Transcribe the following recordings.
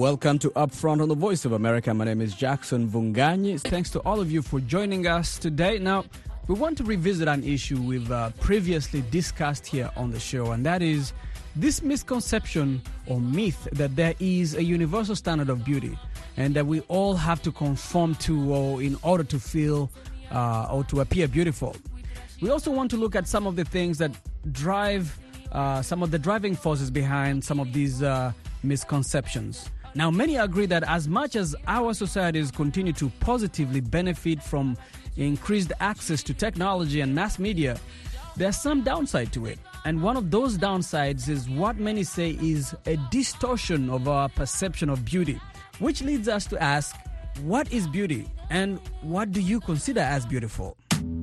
Welcome to Upfront on the Voice of America. My name is Jackson Vunganyi. Thanks to all of you for joining us today. Now, we want to revisit an issue we've previously discussed here on the show, and that is this misconception or myth that there is a universal standard of beauty and that we all have to conform to or in order to feel or to appear beautiful. We also want to look at some of the things that drive some of the driving forces behind some of these misconceptions. Now, many agree that as much as our societies continue to positively benefit from increased access to technology and mass media, there's some downside to it. And one of those downsides is what many say is a distortion of our perception of beauty, which leads us to ask, what is beauty and what do you consider as beautiful?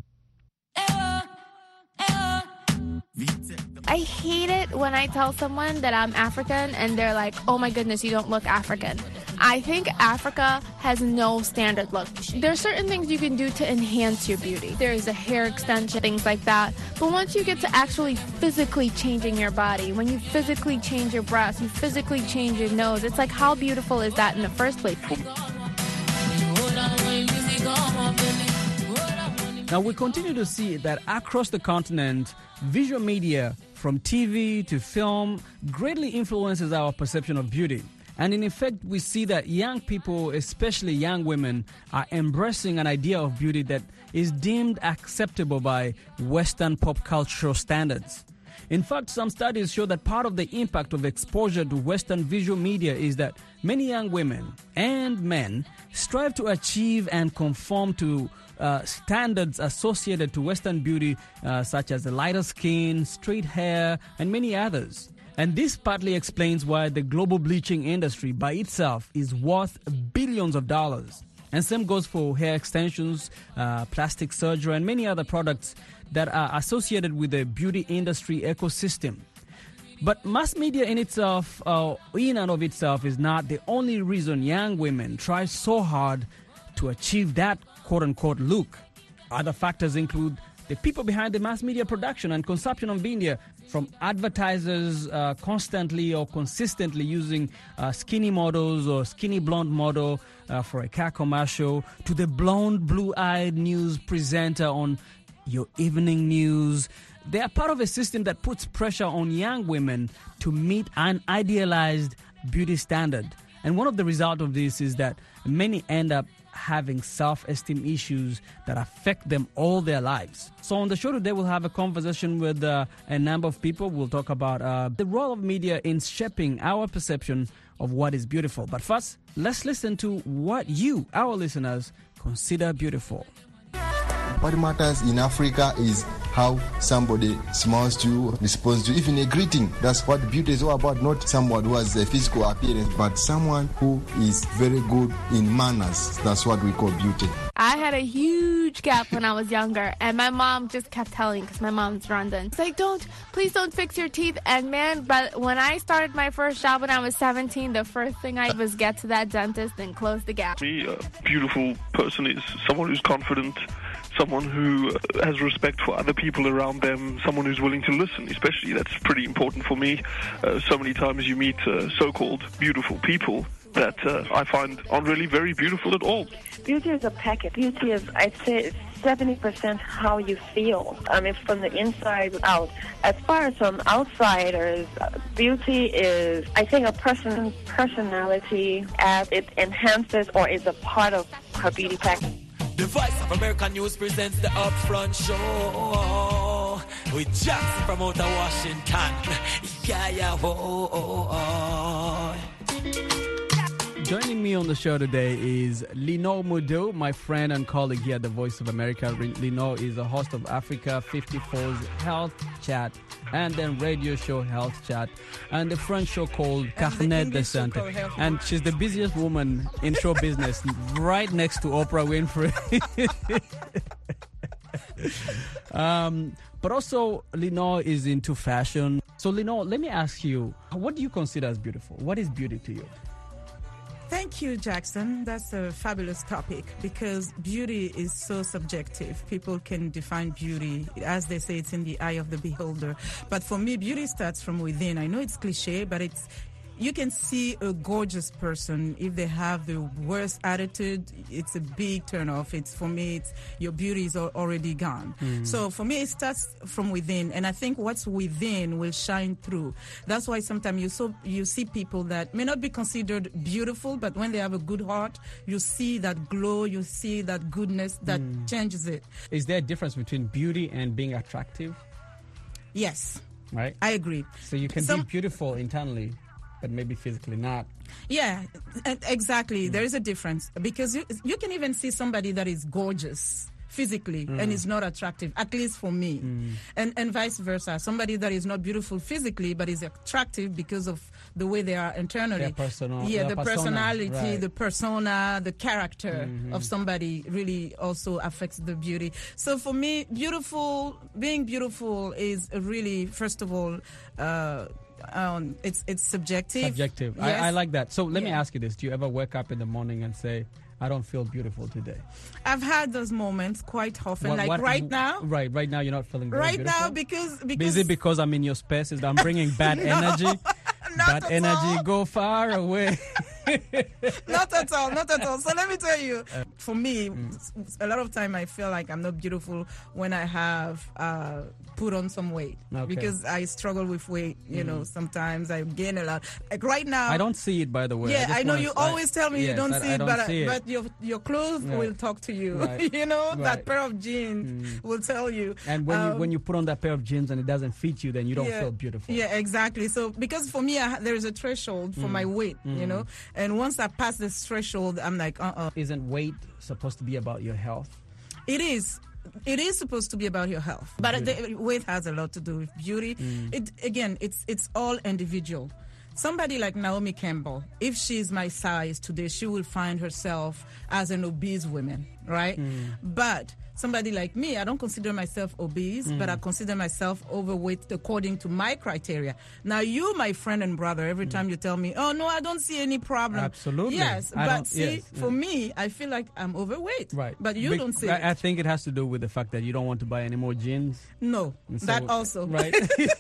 I hate it when I tell someone that I'm African and they're like, oh my goodness, you don't look African. I think Africa has no standard look. There are certain things you can do to enhance your beauty. There's a hair extension, things like that. But once you get to actually physically changing your body, when you physically change your breasts, you physically change your nose, it's like, how beautiful is that in the first place? Now, we continue to see that across the continent, visual media, from TV to film, greatly influences our perception of beauty. And in effect, we see that young people, especially young women, are embracing an idea of beauty that is deemed acceptable by Western pop cultural standards. In fact, some studies show that part of the impact of exposure to Western visual media is that many young women and men strive to achieve and conform to standards associated to Western beauty, such as the lighter skin, straight hair, and many others. And this partly explains why the global bleaching industry by itself is worth billions of dollars. And same goes for hair extensions, plastic surgery, and many other products that are associated with the beauty industry ecosystem. But mass media in itself, in and of itself, is not the only reason young women try so hard to achieve that quote-unquote look. Other factors include the people behind the mass media production and consumption of media, from advertisers constantly or consistently using skinny models or skinny blonde model for a car commercial, to the blonde, blue-eyed news presenter on your evening news. They are part of a system that puts pressure on young women to meet an idealized beauty standard. And one of the results of this is that many end up having self-esteem issues that affect them all their lives. So on the show today, we'll have a conversation with a number of people. We'll talk about the role of media in shaping our perception of what is beautiful. But first, let's listen to what you, our listeners, consider beautiful. What matters in Africa is how somebody smiles to you, responds to you, even a greeting. That's what beauty is all about, not someone who has a physical appearance, but someone who is very good in manners. That's what we call beauty. I had a huge gap when I was younger, and my mom just kept telling, because my mom's Rwandan, it's like, please don't fix your teeth. And man, but when I started my first job when I was 17, the first thing I did was get to that dentist and close the gap. Me, a beautiful person is someone who's confident, someone who has respect for other people around them, someone who's willing to listen, especially. That's pretty important for me. So many times you meet so-called beautiful people that I find aren't really very beautiful at all. Beauty is a package. Beauty is, I'd say, it's 70% how you feel. I mean, from the inside out. As far as from outsiders, beauty is, I think, a person's personality, as it enhances or is a part of her beauty package. The Voice of America News presents the Upfront Show with Jackson from out of Washington. Yeah, Joining me on the show today is Lenore Mudo, my friend and colleague here at the Voice of America. Lenore is a host of Africa 54's Health Chat and then radio show Health Chat and a French show called Carnet de Santé. And she's the busiest woman in show business, right next to Oprah Winfrey. But also, Lenore is into fashion. So, Lenore, let me ask you, what do you consider as beautiful? What is beauty to you? Thank you, Jackson. That's a fabulous topic because beauty is so subjective. People can define beauty. As they say, it's in the eye of the beholder. But for me, beauty starts from within. I know it's cliche, but you can see a gorgeous person. If they have the worst attitude, it's a big turnoff. For me, it's your beauty is already gone. So for me, it starts from within, and I think what's within will shine through. That's why sometimes you see people that may not be considered beautiful, but when they have a good heart, you see that glow, you see that goodness that changes it. Is there a difference between beauty and being attractive? Yes. Right? I agree. So you can be beautiful internally, but maybe physically not. Yeah, exactly. There is a difference, because you can even see somebody that is gorgeous physically and is not attractive, at least for me, and vice versa. Somebody that is not beautiful physically but is attractive because of the way they are internally. The personality, right. the persona, the character of somebody really also affects the beauty. So for me, being beautiful is really, first of all, it's subjective. Subjective. Yes. I like that. So let me ask you this: do you ever wake up in the morning and say, I don't feel beautiful today? I've had those moments quite often. Right now. Right now you're not feeling very beautiful? Now because Is it because I'm in your spaces that I'm bringing bad energy? Bad energy, go far away. Not at all. So let me tell you, for me, a lot of time I feel like I'm not beautiful when I have put on some weight, because I struggle with weight. You know, sometimes I gain a lot. Like right now, I don't see it, by the way. Yeah, I know you always tell me you don't see it, but your clothes will talk to you. Right. You know, that pair of jeans will tell you. And when you put on that pair of jeans and it doesn't fit you, then you don't feel beautiful. Yeah, exactly. So because for me, there is a threshold for my weight. You know, and once I pass this threshold, I'm like, Isn't weight supposed to be about your health? It is. It is supposed to be about your health, but weight has a lot to do with beauty. It's all individual. Somebody like Naomi Campbell, if she's my size today, she will find herself as an obese woman, right? But somebody like me, I don't consider myself obese, but I consider myself overweight according to my criteria. Now, you, my friend and brother, every time you tell me, oh, no, I don't see any problem. Absolutely. Yes, but for me, I feel like I'm overweight. Right. But you don't see it. I think it has to do with the fact that you don't want to buy any more jeans. No, that also. Right.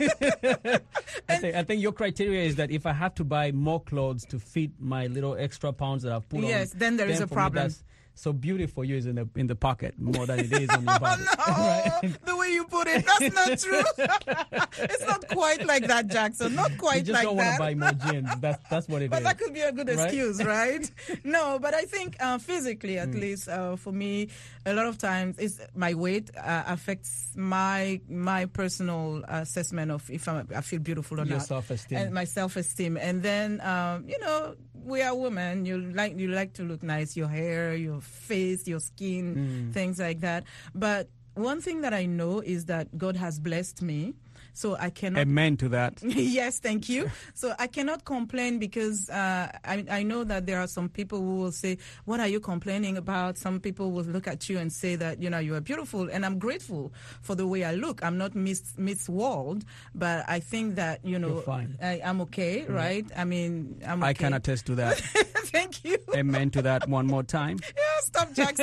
I think your criteria is that if I have to buy more clothes to fit my little extra pounds that I've put on, then there is a problem. So beauty for you is in the pocket more than it is on your body. No, right? The way you put it, that's not true. It's not quite like that, Jackson. Not quite like that. You just don't want to buy more jeans. That's what it is. But that could be a good excuse, right? No, but I think physically, at least for me, a lot of times my weight affects my personal assessment of if I feel beautiful or your not. Self-esteem. And my self-esteem. And then, we are women. You like to look nice. Your hair, your face, your skin, things like that. But one thing that I know is that God has blessed me. So I cannot... Amen to that. Yes, thank you. So I cannot complain because I know that there are some people who will say, what are you complaining about? Some people will look at you and say that, you are beautiful. And I'm grateful for the way I look. I'm not Miss World, but I think that, You're fine. I'm okay, right? I mean, I'm okay. I can attest to that. Thank you. Amen to that one more time. Yeah, stop, Jackson.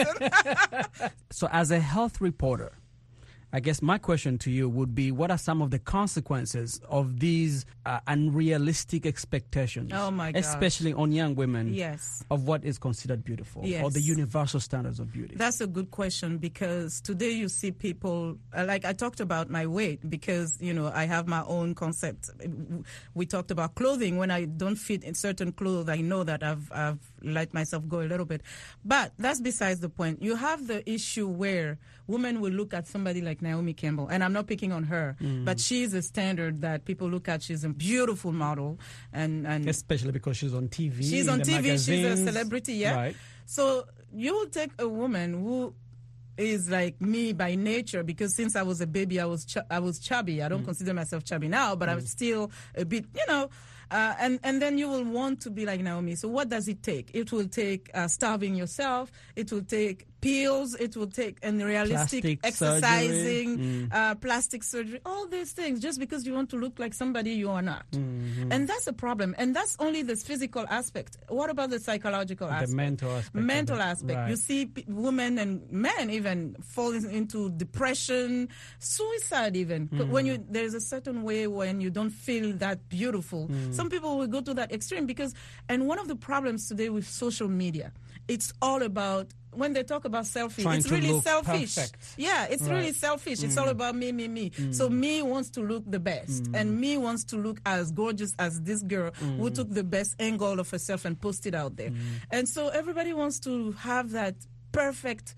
So as a health reporter, I guess my question to you would be, what are some of the consequences of these unrealistic expectations? Oh, my God. Especially on young women. Yes. Of what is considered beautiful. Yes. Or the universal standards of beauty. That's a good question, because today you see people, like I talked about my weight, because, I have my own concept. We talked about clothing. When I don't fit in certain clothes, I know that I've let myself go a little bit. But that's besides the point. You have the issue where women will look at somebody like Naomi Campbell, and I'm not picking on her, but she's a standard that people look at. She's a beautiful model, and especially because she's on TV. She's on TV. Magazines. She's a celebrity. Yeah. Right. So you will take a woman who is like me by nature, because since I was a baby, I was chubby. I don't consider myself chubby now, but I'm still a bit, and then you will want to be like Naomi. So what does it take? It will take starving yourself. It will take pills it will take, and realistic Plastic exercising, plastic surgery, all these things, just because you want to look like somebody you are not. And that's a problem. And that's only this physical aspect. What about the psychological aspect? The mental aspect. Mental aspect. Right. You see women and men even falling into depression, suicide even. When there's a certain way when you don't feel that beautiful. Some people will go to that extreme because, and one of the problems today with social media, it's all about, when they talk about selfie, Trying it's to really look selfish. perfect. Yeah, it's really selfish. It's all about me. So me wants to look the best, and me wants to look as gorgeous as this girl who took the best angle of herself and posted out there. And so everybody wants to have that perfect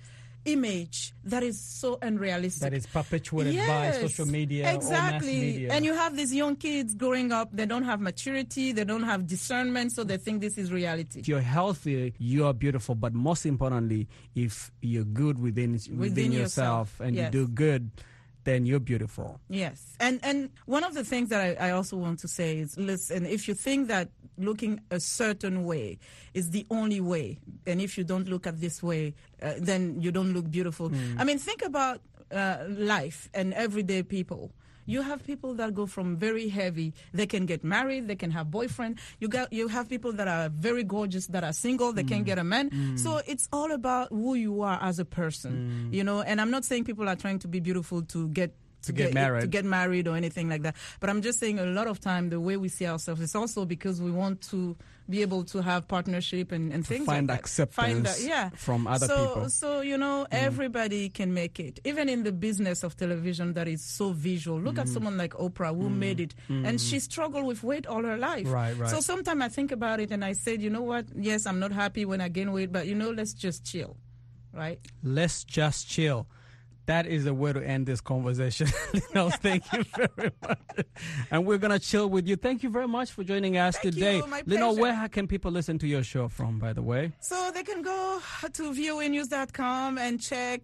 image that is so unrealistic. That is perpetuated by social media or mass media. And you have these young kids growing up, they don't have maturity, they don't have discernment, so they think this is reality. If you're healthy, you are beautiful. But most importantly, if you're good within yourself and you do good, then you're beautiful. Yes. And one of the things that I also want to say is, listen, if you think that looking a certain way is the only way, and if you don't look at this way, then you don't look beautiful. I mean, think about life and everyday people. You have people that go from very heavy, they can get married, they can have boyfriend. You have people that are very gorgeous, that are single, they can't get a man. So it's all about who you are as a person, you know. And I'm not saying people are trying to be beautiful to get married or anything like that. But I'm just saying a lot of time the way we see ourselves is also because we want to be able to have partnership and things find like acceptance from other people. So, you know, everybody can make it. Even in the business of television that is so visual. Look at someone like Oprah who made it. And she struggled with weight all her life. Right. So sometimes I think about it and I said, you know what? Yes, I'm not happy when I gain weight, but, you know, let's just chill. Right? Let's just chill. That is the way to end this conversation. Thank you very much. And we're going to chill with you. Thank you very much for joining us today. You, my pleasure. Where can people listen to your show from, by the way? So they can go to voanews.com and check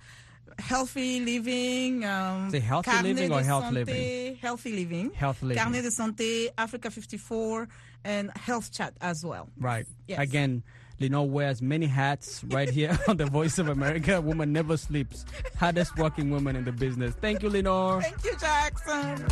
Healthy Living. Say Healthy Living or Health Living? Healthy Living. Health Living. Carnet de Santé, Africa 54, and Health Chat as well. Right. Yes. Again, Lenore wears many hats right here on the Voice of America. Woman never sleeps. Hardest working woman in the business. Thank you, Lenore. Thank you, Jackson.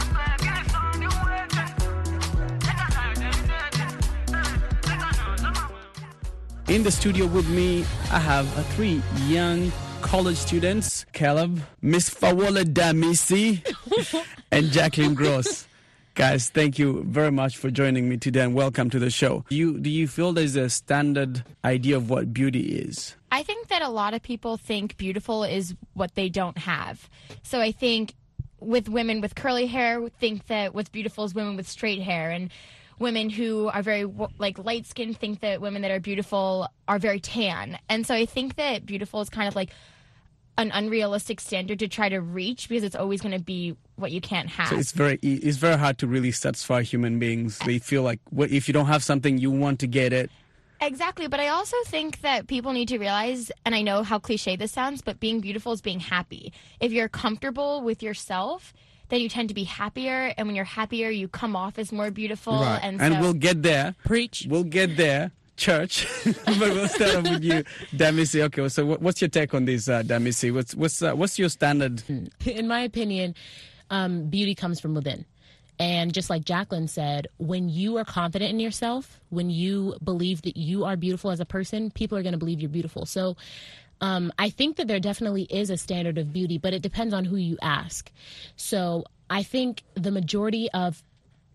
In the studio with me, I have three young college students, Caleb, Miss Fawola Damisi, and Jacqueline Gross. Guys, thank you very much for joining me today and welcome to the show. Do you feel there's a standard idea of what beauty is? I think that a lot of people think beautiful is what they don't have. So I think with women with curly hair think that what's beautiful is women with straight hair, and women who are very light skinned think that women that are beautiful are very tan. And so I think that beautiful is kind of like an unrealistic standard to try to reach because it's always going to be what you can't have. So it's very hard to really satisfy human beings. They feel like if you don't have something, you want to get it. Exactly, but I also think that people need to realize, and I know how cliche this sounds, but being beautiful is being happy. If you're comfortable with yourself, then you tend to be happier, and when you're happier, you come off as more beautiful. Right. And we'll get there. Preach. We'll get there. Church, but we'll start off with you, Damisi. Okay, so what's your take on this, Damisi? What's your standard? In my opinion, beauty comes from within. And just like Jacqueline said, when you are confident in yourself, when you believe that you are beautiful as a person, people are going to believe you're beautiful. So I think that there definitely is a standard of beauty, but it depends on who you ask. So I think the majority of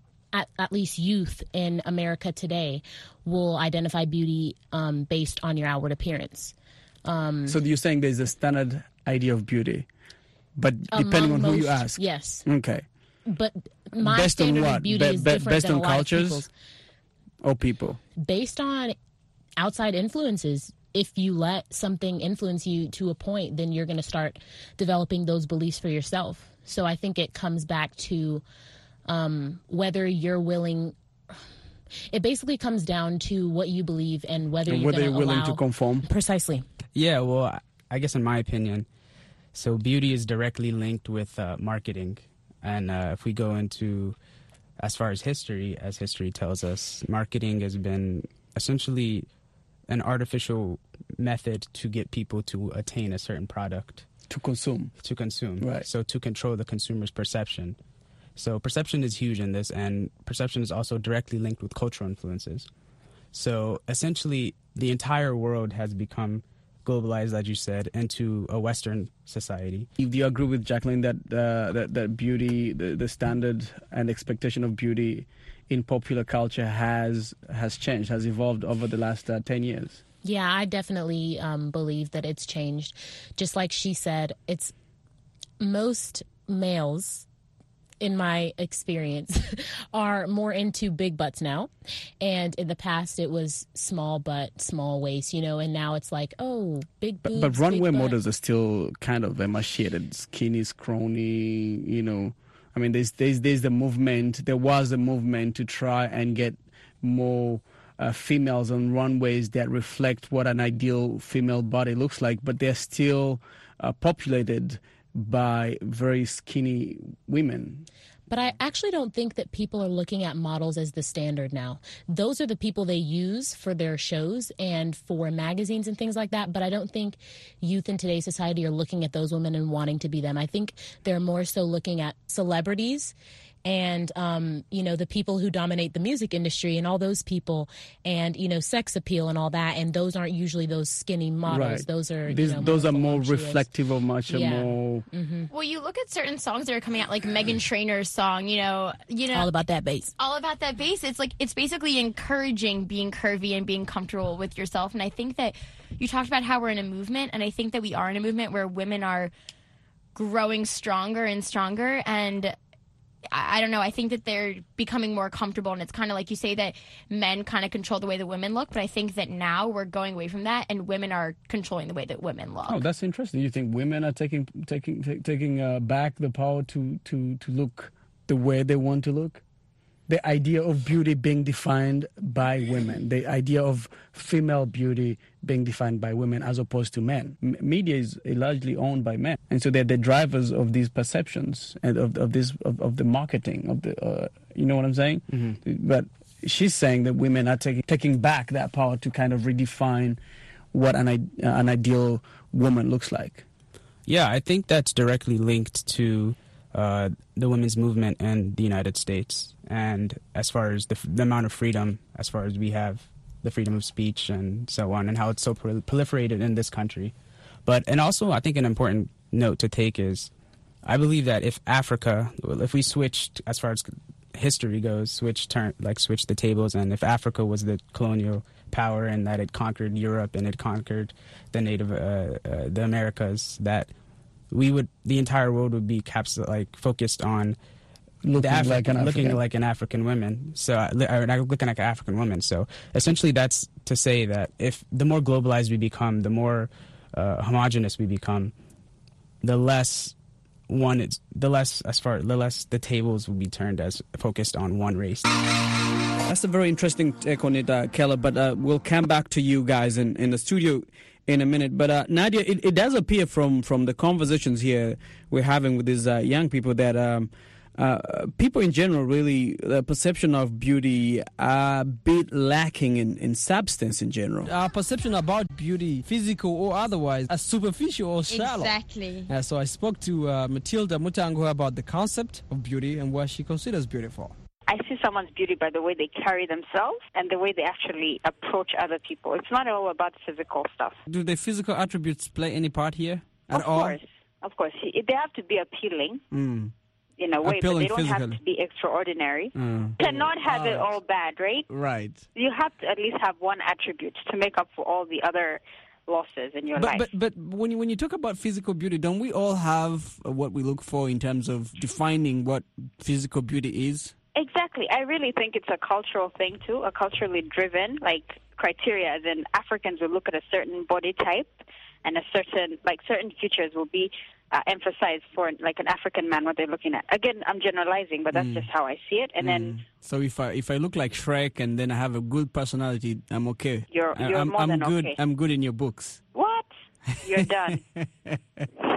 at least youth in America today will identify beauty based on your outward appearance. So you're saying there's a standard idea of beauty, but depending on who you ask. Yes. Okay. But my standard of beauty is different based than on a lot cultures of people's. Or people? Based on outside influences. If you let something influence you to a point, then you're going to start developing those beliefs for yourself. So I think it comes back to whether you're willing. It basically comes down to what you believe and whether you're willing to conform. Precisely. Yeah, well, I guess in my opinion, so beauty is directly linked with marketing. And if we go into, as far as history tells us, marketing has been essentially an artificial method to get people to attain a certain product. To consume. Right. So to control the consumer's perception. So perception is huge in this, and perception is also directly linked with cultural influences. So essentially, the entire world has become globalized, as you said, into a Western society. Do you agree with Jacqueline that beauty, the standard and expectation of beauty in popular culture has changed, has evolved over the last 10 years? Yeah, I definitely believe that it's changed. Just like she said, it's most males, in my experience, are more into big butts now. And in the past, it was small butt, small waist, and now it's like, oh, big boobs, But runway big models are still kind of emaciated, skinny, scrawny, I mean, there's the movement. There was a movement to try and get more females on runways that reflect what an ideal female body looks like, but they're still populated by very skinny women. But I actually don't think that people are looking at models as the standard now. Those are the people they use for their shows and for magazines and things like that. But I don't think youth in today's society are looking at those women and wanting to be them. I think they're more so looking at celebrities and, the people who dominate the music industry and all those people and, sex appeal and all that. And those aren't usually those skinny models. Right. Those are, those are more reflective of much more. Mm-hmm. Well, you look at certain songs that are coming out, like Meghan Trainor's song, all about that bass. All about that bass. It's like, it's basically encouraging being curvy and being comfortable with yourself. And I think that you talked about how we're in a movement, and I think that we are in a movement where women are growing stronger and stronger, and I don't know, I think that they're becoming more comfortable, and it's kind of like you say that men kind of control the way that women look, but I think that now we're going away from that, and women are controlling the way that women look. Oh, that's interesting. You think women are taking back the power to look the way they want to look? The idea of beauty being defined by women, the idea of female beauty being defined by women as opposed to men. Media is largely owned by men, and so they're the drivers of these perceptions and of the marketing of the. You know what I'm saying? Mm-hmm. But she's saying that women are taking back that power to kind of redefine what an ideal woman looks like. Yeah, I think that's directly linked to the women's movement in the United States, and as far as the amount of freedom, as far as we have the freedom of speech and so on, and how it's so proliferated in this country. And also I think an important note to take is, I believe that if we switched, as far as history goes, switch the tables, and if Africa was the colonial power and that it conquered Europe and it conquered the the Americas, that the entire world would be focused on looking like an African woman. So looking like an African woman. So essentially, that's to say that if the more globalized we become, the more homogenous we become, the less the tables will be turned as focused on one race. That's a very interesting take on it, Keller. But we'll come back to you guys in the studio in a minute. But Nadia, it does appear from the conversations here we're having with these young people that people in general, really, the perception of beauty are a bit lacking in substance in general. Our perception about beauty, physical or otherwise, are superficial or shallow. Exactly. So I spoke to Matilda Mutango about the concept of beauty and what she considers beautiful. I see someone's beauty by the way they carry themselves and the way they actually approach other people. It's not all about physical stuff. Do the physical attributes play any part here at all? Of course. They have to be appealing in a way, but they don't have to be extraordinary. Cannot have it all bad, right? Right. You have to at least have one attribute to make up for all the other losses in your life. But when you talk about physical beauty, don't we all have what we look for in terms of defining what physical beauty is? Exactly. I really think it's a cultural thing, too, a culturally driven, criteria. As in, Africans will look at a certain body type, and certain features will be emphasized for, an African man, what they're looking at. Again, I'm generalizing, but that's just how I see it. And then, so if I look like Shrek and then I have a good personality, I'm okay. You're more than good. okay. I'm good in your books. What? You're done.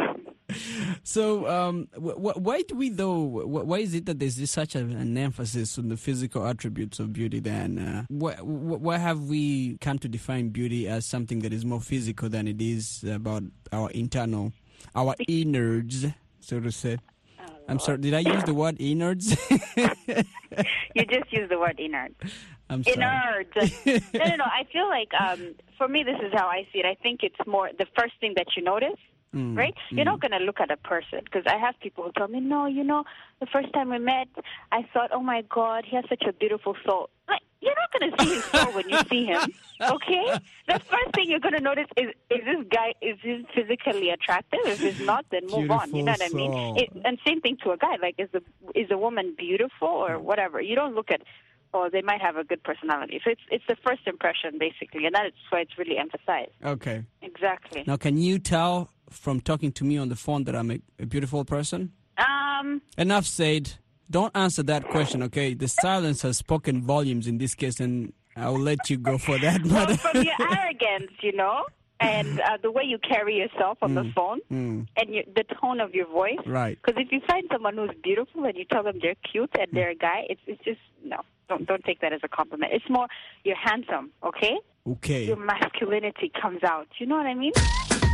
So, why do we though? Why is it that there's such an emphasis on the physical attributes of beauty? Then, why have we come to define beauty as something that is more physical than it is about our innards, so to say? I'm sorry, did I use the word innards? You just used the word innards. I'm sorry. Innards. No. I feel like, for me, this is how I see it. I think it's more the first thing that you notice. Right? You're not going to look at a person, because I have people who tell me, no, the first time we met, I thought, oh my God, he has such a beautiful soul. Like, you're not going to see his soul when you see him, okay? The first thing you're going to notice is this guy, is he physically attractive? If he's not, then move on, you know what I mean? And same thing to a guy, like, is a woman beautiful or whatever? You don't look at, oh, they might have a good personality. So it's the first impression, basically, and that's why it's really emphasized. Okay. Exactly. Now, can you tell from talking to me on the phone that I'm a beautiful person? Enough said. Don't answer that question, okay? The silence has spoken volumes in this case, and I'll let you go for that. Well, from your arrogance, and the way you carry yourself on the phone, and the tone of your voice. Right. Because if you find someone who's beautiful and you tell them they're cute and they're a guy, it's just, no. Don't take that as a compliment. It's more, you're handsome, okay? Okay. Your masculinity comes out. You know what I mean?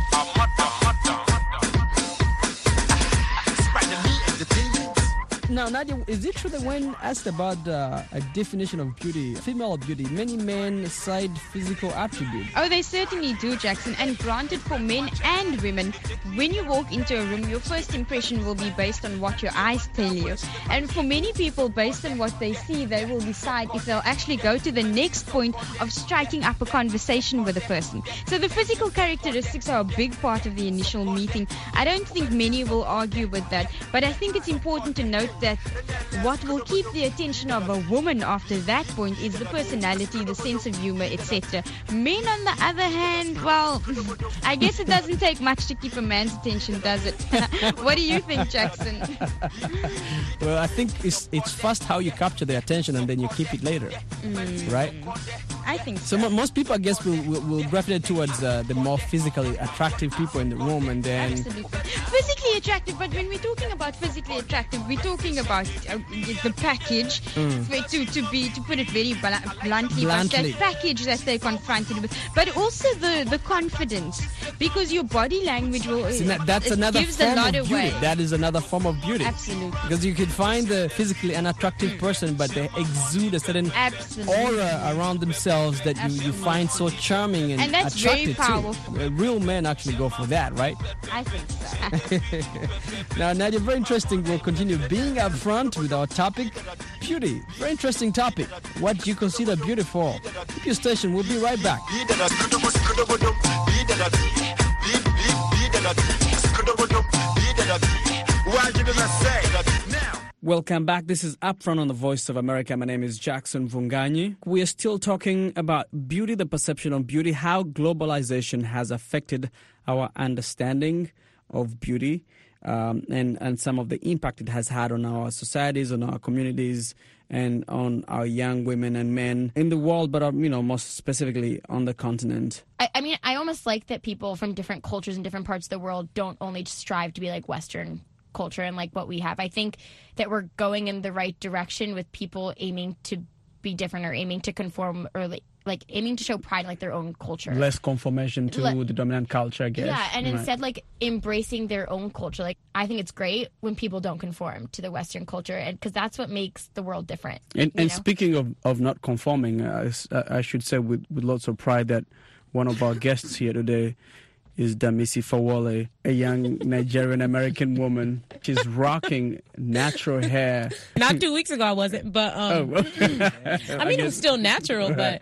Now, Nadia, is it true that when asked about a definition of beauty, female beauty, many men cite physical attributes? Oh, they certainly do, Jackson. And granted, for men and women, when you walk into a room, your first impression will be based on what your eyes tell you. And for many people, based on what they see, they will decide if they'll actually go to the next point of striking up a conversation with a person. So the physical characteristics are a big part of the initial meeting. I don't think many will argue with that, but I think it's important to note that what will keep the attention of a woman after that point is the personality, the sense of humor, etc. Men, on the other hand, well, I guess it doesn't take much to keep a man's attention, does it? What do you think, Jackson? Well, I think it's first how you capture the attention and then you keep it later, right? I think so. So most people, I guess, will gravitate towards the more physically attractive people in the room, and then... Absolutely. Physically attractive, but when we're talking about physically attractive, we're talking about the package, to put it very bluntly, but that package that they're confronted with, but also the confidence, because your body language will that's another gives form a lot of beauty. away. That is another form of beauty. Absolutely. Because you could find the physically unattractive person, but they exude a certain aura around themselves that you find so charming and that's attractive very powerful. too. Real men actually go for that, right? I think so. Now, Nadia, very interesting. We'll continue being upfront with our topic, beauty. Very interesting topic. What do you consider beautiful? Keep your station. We'll be right back. Welcome back. This is Upfront on the Voice of America. My name is Jackson Vunganyi. We are still talking about beauty, the perception of beauty, how globalization has affected our understanding of beauty, and some of the impact it has had on our societies, on our communities, and on our young women and men in the world, but most specifically on the continent. I mean, I almost like that people from different cultures and different parts of the world don't only strive to be like Western culture and like what we have. I think that we're going in the right direction with people aiming to be different or aiming to conform or like aiming to show pride in like their own culture. Less conformation to the dominant culture, I guess. Yeah, and instead like embracing their own culture. Like I think it's great when people don't conform to the Western culture, and because that's what makes the world different. And speaking of not conforming, I should say with lots of pride that one of our guests here today is Damisi Fawole, a young Nigerian-American woman. She's rocking natural hair. Not 2 weeks ago I wasn't, but I mean, it was still natural, but,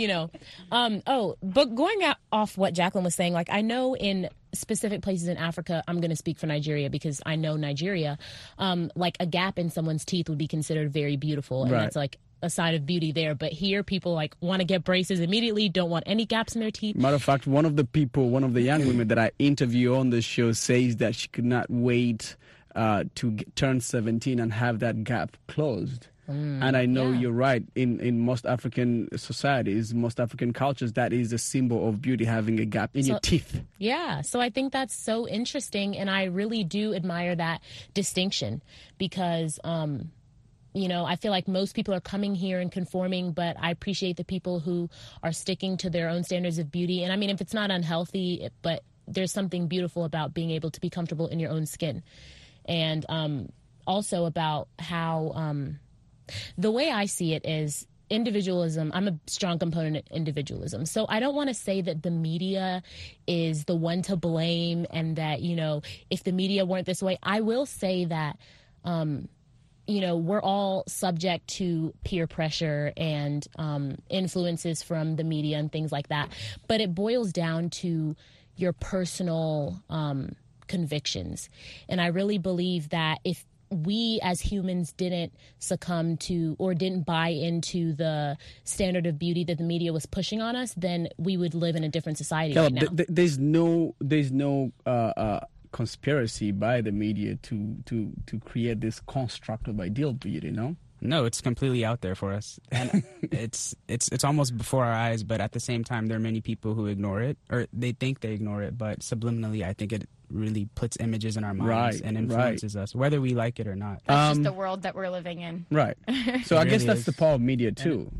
but going off what Jacqueline was saying, like I know in specific places in Africa, I'm going to speak for Nigeria because I know Nigeria, like a gap in someone's teeth would be considered very beautiful, and that's like a sign of beauty there. But here people like want to get braces immediately, don't want any gaps in their teeth. Matter of fact, one of the young women that I interview on the show says that she could not wait to turn 17 and have that gap closed. And I know you're right. In most African societies, most African cultures, that is a symbol of beauty, having a gap in your teeth. Yeah. So I think that's so interesting. And I really do admire that distinction because, I feel like most people are coming here and conforming, but I appreciate the people who are sticking to their own standards of beauty. And I mean, if it's not unhealthy, but there's something beautiful about being able to be comfortable in your own skin. And also about how the way I see it is individualism. I'm a strong component of individualism. So I don't want to say that the media is the one to blame and that, if the media weren't this way. I will say that, we're all subject to peer pressure and influences from the media and things like that. But it boils down to your personal convictions. And I really believe that if we as humans didn't succumb to or didn't buy into the standard of beauty that the media was pushing on us, then we would live in a different society right now. There's no conspiracy by the media to create this construct of ideal beauty, no? No, it's completely out there for us. And it's almost before our eyes, but at the same time, there are many people who ignore it, or they think they ignore it, but subliminally, I think it really puts images in our minds and influences us, whether we like it or not. That's just the world that we're living in. Right. So I guess that's the power of media too,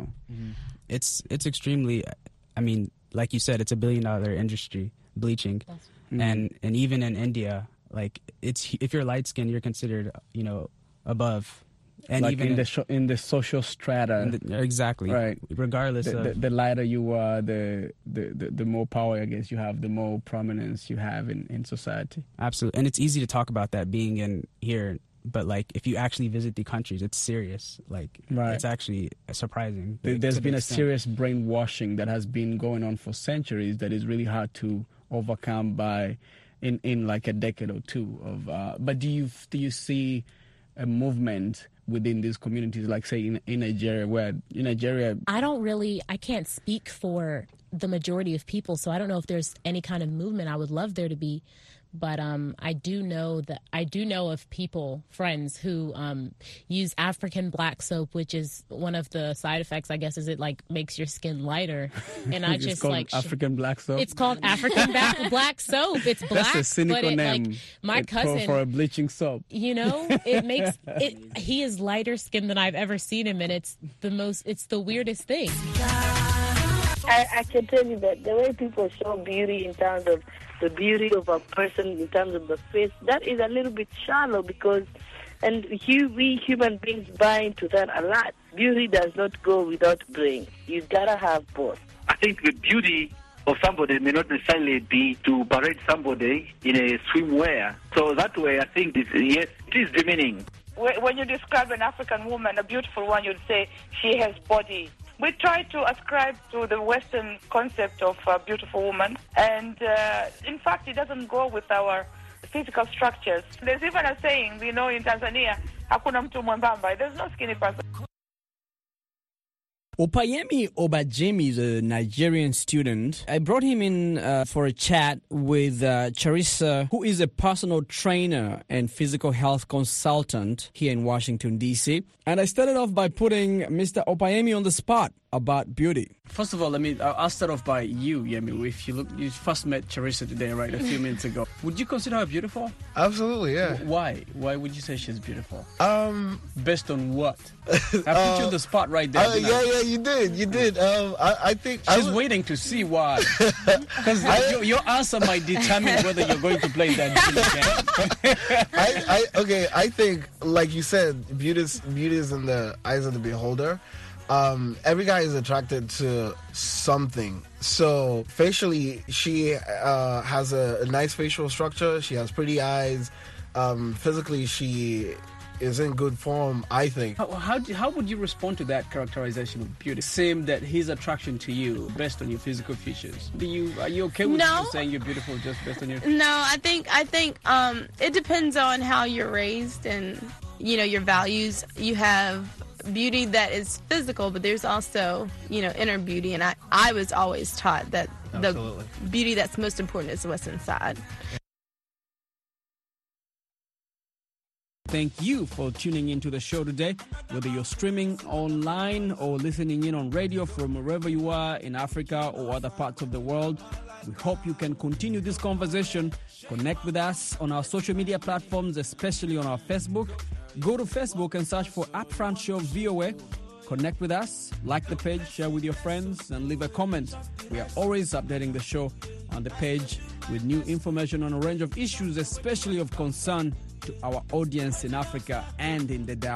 It's extremely, like you said, it's $1 billion industry, bleaching. And even in India, like if you're light skinned, you're considered, above. And like even in the social strata, exactly, right. Regardless of the lighter you are, the more power I guess you have, the more prominence you have in society. Absolutely, and it's easy to talk about that being in here, but like if you actually visit the countries, it's serious. Like it's actually surprising. There's been a serious brainwashing that has been going on for centuries that is really hard to overcome in like a decade or two of. But do you see a movement within these communities, like say in Nigeria, I can't speak for the majority of people, so I don't know if there's any kind of movement. I would love there to be, but I do know of friends who use African black soap, which is one of the side effects, I guess, is it like makes your skin lighter. And I just like African black soap. It's called African black soap. It's black, that's a cynical but name. Like my cousin for a bleaching soap. It makes it. He is lighter skinned than I've ever seen him, and it's the weirdest thing. I can tell you that the way people show beauty in terms of the beauty of a person, in terms of the face, that is a little bit shallow we human beings buy into that a lot. Beauty does not go without brain. You gotta have both. I think the beauty of somebody may not necessarily be to parade somebody in a swimwear. So that way, I think it is demeaning. When you describe an African woman, a beautiful one, you'd say she has body. We try to ascribe to the Western concept of a beautiful woman, and in fact, it doesn't go with our physical structures. There's even a saying, in Tanzania, hakuna mtu mwembamba. There's no skinny person. Opayemi Obajemi is a Nigerian student. I brought him in for a chat with Charissa, who is a personal trainer and physical health consultant here in Washington, D.C. And I started off by putting Mr. Opayemi on the spot about beauty. First of all, I'll start off by you, Yemi. If you first met Charissa today, right, a few minutes ago. Would you consider her beautiful? Absolutely, yeah. Why? Why would you say she's beautiful? Based on what? I put you on the spot right there. Yeah, you did. I think she's waiting to see why. Because your answer might determine whether you're going to play that game. I think, like you said, beauty is in the eyes of the beholder. Every guy is attracted to something. So facially, she has a nice facial structure. She has pretty eyes. Physically, she is in good form, I think. How would you respond to that characterization of beauty? Same that his attraction to you based on your physical features. Are you okay with you saying you're beautiful just based on your? No, I think it depends on how you're raised and your values. You have beauty that is physical, but there's also inner beauty, and I was always taught that Absolutely. The beauty that's most important is what's inside. thank you for tuning into the show today, whether you're streaming online or listening in on radio from wherever you are in Africa or other parts of the world. We hope you can continue this conversation. Connect with us on our social media platforms, especially on our Facebook. Go to Facebook and search for Upfront Show VOA. Connect with us, like the page, share with your friends, and leave a comment. We are always updating the show on the page with new information on a range of issues, especially of concern to our audience in Africa and in the diaspora.